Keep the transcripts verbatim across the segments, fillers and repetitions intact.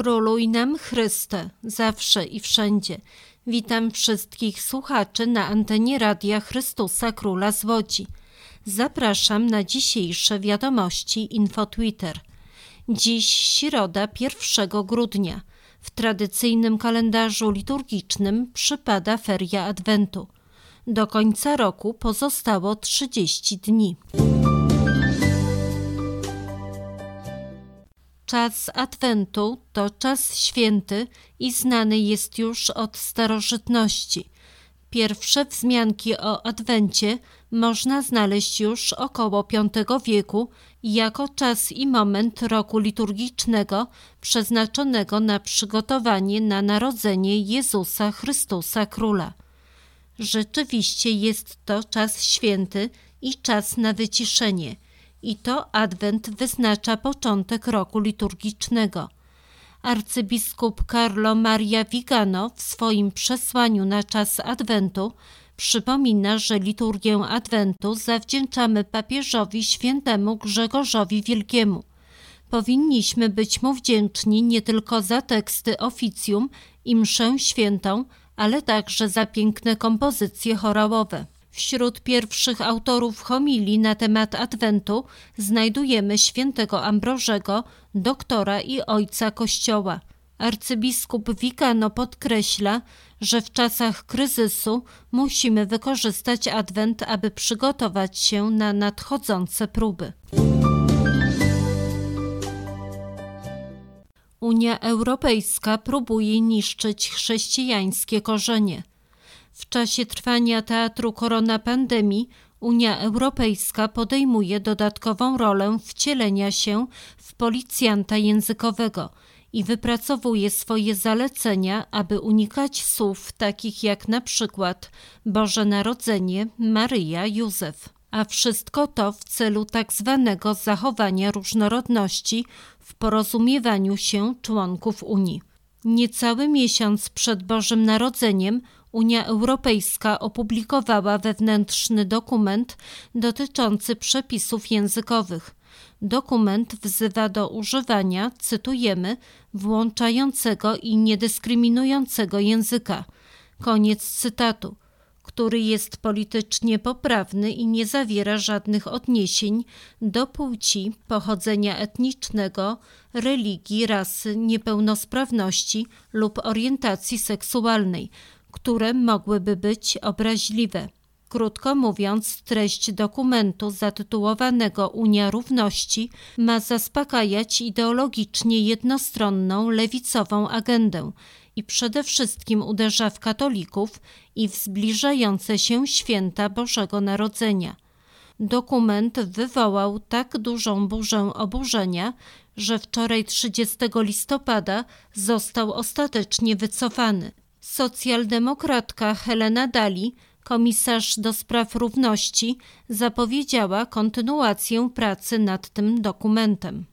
Króluj nam Chryste, zawsze i wszędzie. Witam wszystkich słuchaczy na antenie Radia Chrystusa Króla z Łodzi. Zapraszam na dzisiejsze wiadomości Info Twitter. Dziś środa pierwszego grudnia. W tradycyjnym kalendarzu liturgicznym przypada feria Adwentu. Do końca roku pozostało trzydzieści dni. Czas Adwentu to czas święty i znany jest już od starożytności. Pierwsze wzmianki o Adwencie można znaleźć już około piątego wieku jako czas i moment roku liturgicznego przeznaczonego na przygotowanie na narodzenie Jezusa Chrystusa Króla. Rzeczywiście jest to czas święty i czas na wyciszenie. I to Adwent wyznacza początek roku liturgicznego. Arcybiskup Carlo Maria Vigano w swoim przesłaniu na czas Adwentu przypomina, że liturgię Adwentu zawdzięczamy papieżowi świętemu Grzegorzowi Wielkiemu. Powinniśmy być mu wdzięczni nie tylko za teksty oficjum i mszę świętą, ale także za piękne kompozycje chorałowe. Wśród pierwszych autorów homilii na temat Adwentu znajdujemy świętego Ambrożego, doktora i ojca Kościoła. Arcybiskup Vigano podkreśla, że w czasach kryzysu musimy wykorzystać Adwent, aby przygotować się na nadchodzące próby. Unia Europejska próbuje niszczyć chrześcijańskie korzenie. W czasie trwania teatru koronapandemii Unia Europejska podejmuje dodatkową rolę wcielenia się w policjanta językowego i wypracowuje swoje zalecenia, aby unikać słów takich jak na przykład Boże Narodzenie, Maryja, Józef. A wszystko to w celu tak zwanego zachowania różnorodności w porozumiewaniu się członków Unii. Niecały miesiąc przed Bożym Narodzeniem Unia Europejska opublikowała wewnętrzny dokument dotyczący przepisów językowych. Dokument wzywa do używania, cytujemy, włączającego i niedyskryminującego języka, koniec cytatu, który jest politycznie poprawny i nie zawiera żadnych odniesień do płci, pochodzenia etnicznego, religii, rasy, niepełnosprawności lub orientacji seksualnej, które mogłyby być obraźliwe. Krótko mówiąc, treść dokumentu zatytułowanego Unia Równości ma zaspokajać ideologicznie jednostronną lewicową agendę i przede wszystkim uderza w katolików i w zbliżające się święta Bożego Narodzenia. Dokument wywołał tak dużą burzę oburzenia, że wczoraj trzydziestego listopada został ostatecznie wycofany. Socjaldemokratka Helena Dalli, komisarz do spraw równości, zapowiedziała kontynuację pracy nad tym dokumentem.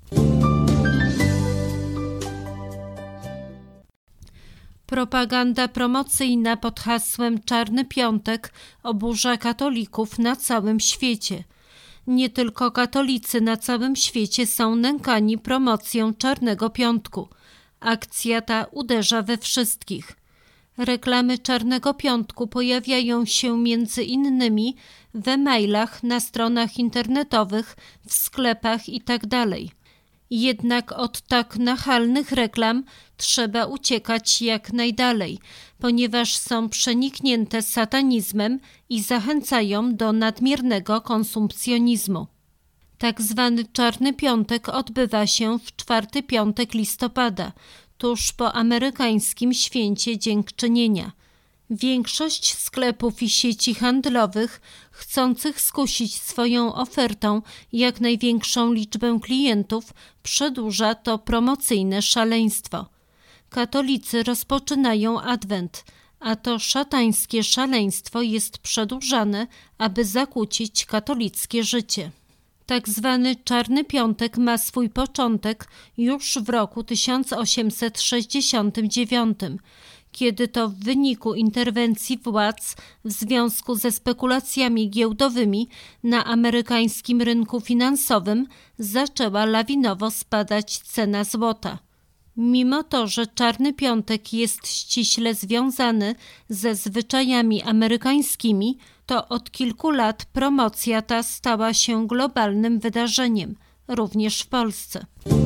Propaganda promocyjna pod hasłem Czarny Piątek oburza katolików na całym świecie. Nie tylko katolicy na całym świecie są nękani promocją Czarnego Piątku. Akcja ta uderza we wszystkich. Reklamy Czarnego Piątku pojawiają się między innymi w e-mailach, na stronach internetowych, w sklepach itd. Jednak od tak nachalnych reklam trzeba uciekać jak najdalej, ponieważ są przeniknięte satanizmem i zachęcają do nadmiernego konsumpcjonizmu. Tak zwany Czarny Piątek odbywa się w czwarty piątek listopada, tuż po amerykańskim święcie Dziękczynienia. Większość sklepów i sieci handlowych, chcących skusić swoją ofertą jak największą liczbę klientów, przedłuża to promocyjne szaleństwo. Katolicy rozpoczynają Adwent, a to szatańskie szaleństwo jest przedłużane, aby zakłócić katolickie życie. Tak zwany Czarny Piątek ma swój początek już w roku tysiąc osiemset sześćdziesiątym dziewiątym, kiedy to w wyniku interwencji władz w związku ze spekulacjami giełdowymi na amerykańskim rynku finansowym zaczęła lawinowo spadać cena złota. Mimo to, że Czarny Piątek jest ściśle związany ze zwyczajami amerykańskimi, to od kilku lat promocja ta stała się globalnym wydarzeniem, również w Polsce.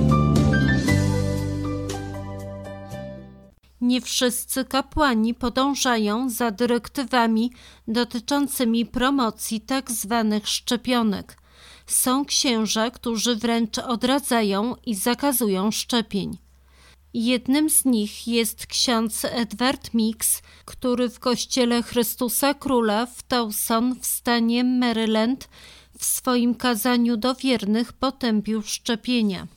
Nie wszyscy kapłani podążają za dyrektywami dotyczącymi promocji tzw. szczepionek. Są księża, którzy wręcz odradzają i zakazują szczepień. Jednym z nich jest ksiądz Edward Mix, który w Kościele Chrystusa Króla w Towson w stanie Maryland w swoim kazaniu do wiernych potępił szczepienia.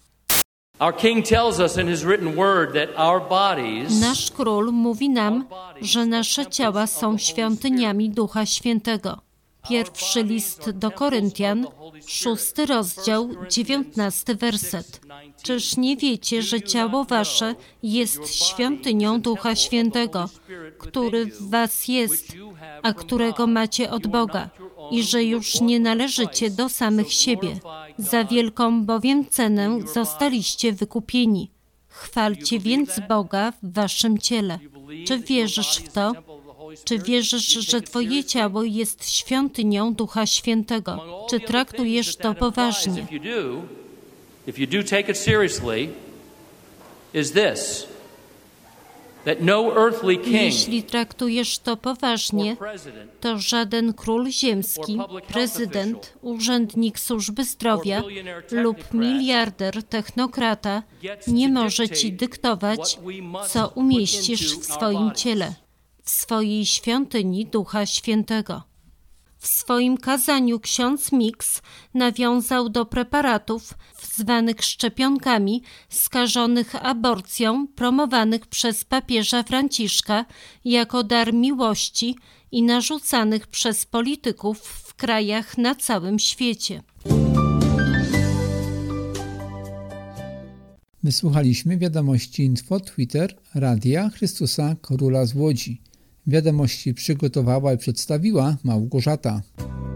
Nasz Król mówi nam, że nasze ciała są świątyniami Ducha Świętego. Pierwszy list do Koryntian, szósty rozdział, dziewiętnasty werset. Czyż nie wiecie, że ciało wasze jest świątynią Ducha Świętego, który w was jest, a którego macie od Boga, i że już nie należycie do samych siebie. Za wielką bowiem cenę zostaliście wykupieni. Chwalcie więc Boga w waszym ciele. Czy wierzysz w to? Czy wierzysz, że twoje ciało jest świątynią Ducha Świętego? Czy traktujesz to poważnie? Jeśli traktujesz to poważnie, to żaden król ziemski, prezydent, urzędnik służby zdrowia lub miliarder technokrata nie może ci dyktować, co umieścisz w swoim ciele, w swojej świątyni Ducha Świętego. W swoim kazaniu ksiądz Mix nawiązał do preparatów zwanych szczepionkami, skażonych aborcją, promowanych przez papieża Franciszka jako dar miłości i narzucanych przez polityków w krajach na całym świecie. Wysłuchaliśmy wiadomości Info Twitter Radia Chrystusa Króla z Łodzi. Wiadomości przygotowała i przedstawiła Małgorzata.